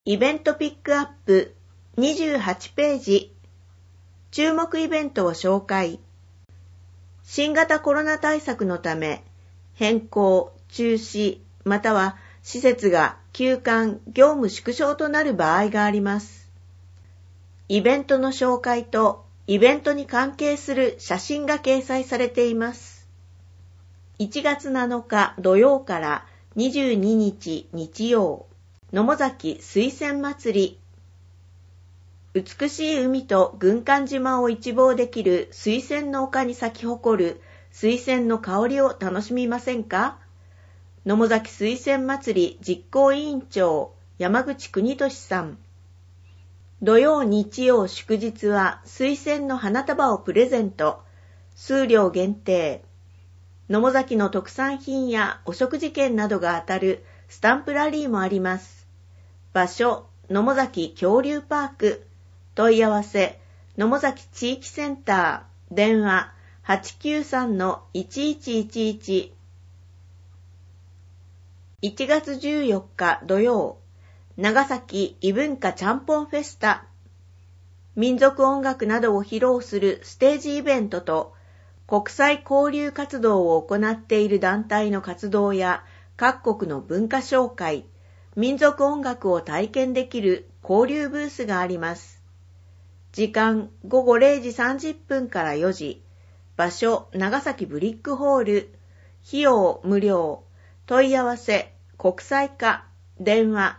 イベントピックアップ28ページ。注目イベントを紹介。新型コロナ対策のため、変更、中止、または施設が休館、業務縮小となる場合があります。イベントの紹介とイベントに関係する写真が掲載されています。1月7日土曜から22日日曜。野母崎水仙祭り。美しい海と軍艦島を一望できる水仙の丘に咲き誇る水仙の香りを楽しみませんか？野母崎水仙祭り実行委員長山口邦俊さん。土曜日曜祝日は水仙の花束をプレゼント。数量限定。野母崎の特産品やお食事券などが当たるスタンプラリーもあります。場所、野母崎恐竜パーク。問い合わせ、野母崎地域センター。電話、893-1111。1月14日土曜、長崎異文化ちゃんぽんフェスタ。民族音楽などを披露するステージイベントと、国際交流活動を行っている団体の活動や各国の文化紹介、民族音楽を体験できる交流ブースがあります。時間午後0時30分から4時。場所長崎ブリックホール。費用無料。問い合わせ国際課。電話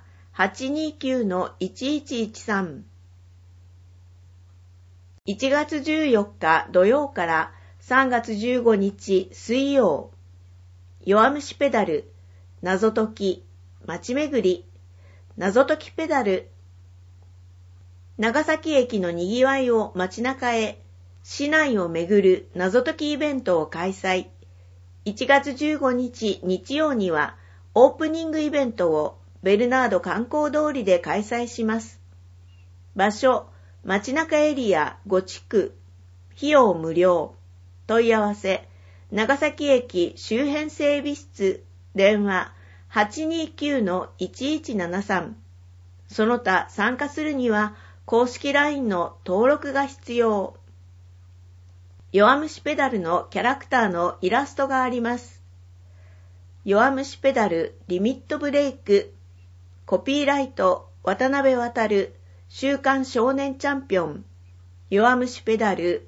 829-1113。1月14日土曜から3月15日水曜。弱虫ペダル。謎解き。街巡り。謎解きペダル。長崎駅のにぎわいを街中へ。市内を巡る謎解きイベントを開催。1月15日日曜にはオープニングイベントをベルナード観光通りで開催します。場所、街中エリア5地区。費用無料。問い合わせ、長崎駅周辺整備室。電話、829-1173。その他参加するには公式 LINE の登録が必要。弱虫ペダルのキャラクターのイラストがあります。弱虫ペダルリミットブレイク。コピーライト渡辺航。週刊少年チャンピオン。弱虫ペダル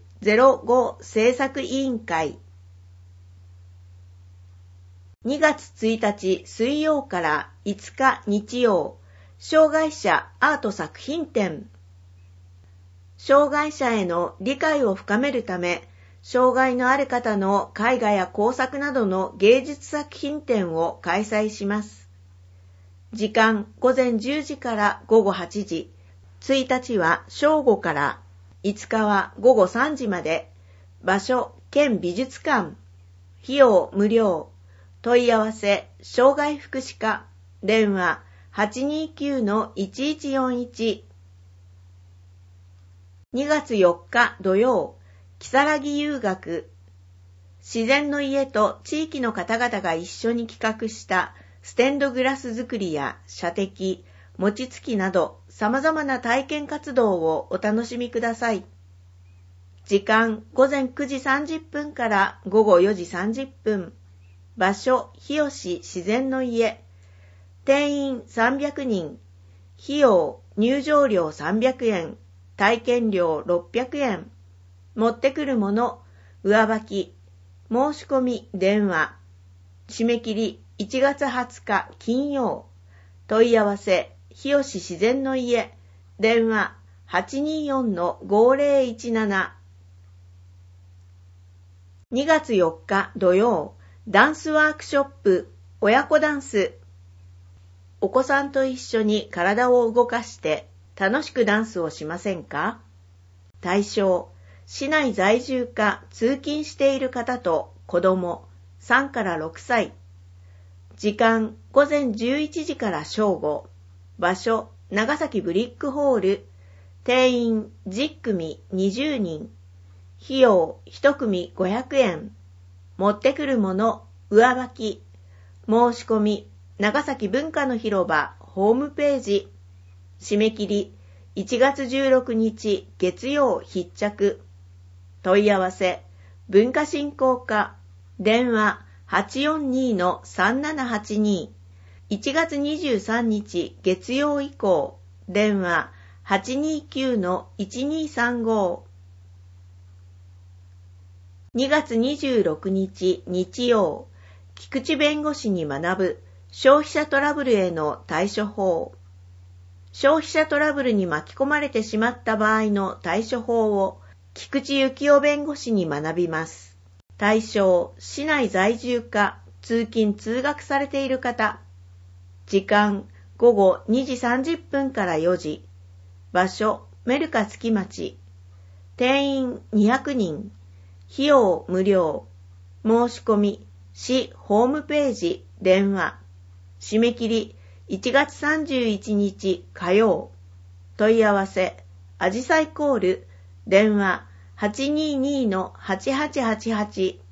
05制作委員会。2月1日水曜から5日日曜、障害者アート作品展。障害者への理解を深めるため、障害のある方の絵画や工作などの芸術作品展を開催します。時間午前10時から午後8時、1日は正午から5日は午後3時まで。場所、県美術館。費用無料。問い合わせ、障害福祉課。電話、829-1141。2月4日土曜、きさらぎ遊学。自然の家と地域の方々が一緒に企画したステンドグラス作りや射的、餅つきなど様々な体験活動をお楽しみください。時間午前9時30分から午後4時30分。場所、日吉自然の家。定員300人。費用、入場料300円。体験料600円。持ってくるもの、上履き。申し込み、電話。締め切り、1月20日金曜。問い合わせ、日吉自然の家。電話、824-5017。2月4日土曜。ダンスワークショップ、親子ダンス。お子さんと一緒に体を動かして楽しくダンスをしませんか？対象、市内在住か通勤している方と子供3から6歳。時間、午前11時から正午。場所、長崎ブリックホール。定員10組20人。費用1組500円。持ってくるもの、上履き。申し込み、長崎文化の広場ホームページ。 締め切り1月16日月曜必着。問い合わせ文化振興課電話 842-3782。1月23日月曜以降電話 829-1235。2月26日日曜、菊池弁護士に学ぶ消費者トラブルへの対処法。消費者トラブルに巻き込まれてしまった場合の対処法を菊池幸雄弁護士に学びます。対象、市内在住か通勤通学されている方。時間、午後2時30分から4時。場所、メルカ月町。定員200人。費用無料。申し込み、市ホームページ、電話。締め切り、1月31日火曜。問い合わせ、あじさいコール、電話 822-8888。